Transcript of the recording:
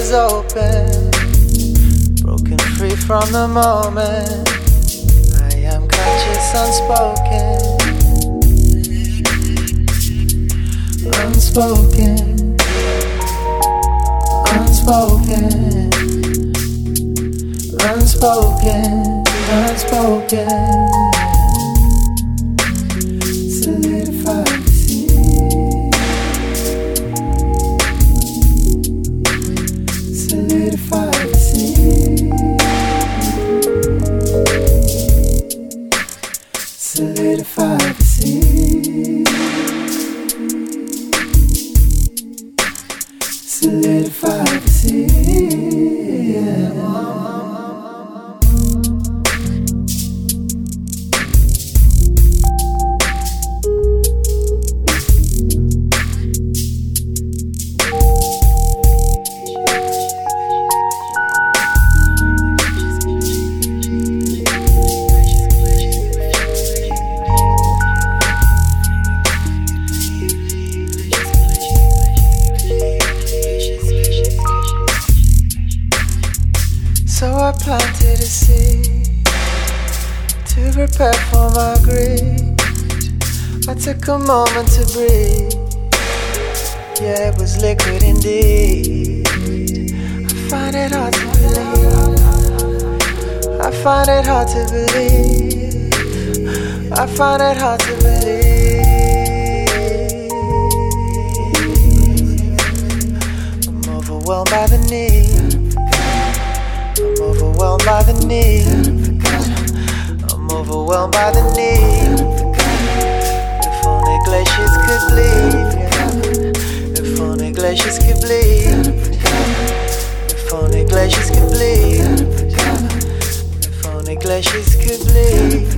was open, broken free from the moment. I am conscious, unspoken, unspoken, unspoken, unspoken, unspoken. Solidified the sea. Solidified the sea. Solidified the sea. Solidified the sea. Yeah. So I planted a seed to prepare for my greed. I took a moment to breathe. Yeah, it was liquid indeed. I find it hard to believe. I find it hard to believe. I find it hard to believe. I'm overwhelmed by the need. I'm overwhelmed by the need. I'm overwhelmed by the need. If only glaciers could bleed. If only glaciers could bleed. If only glaciers could bleed. If only glaciers could bleed.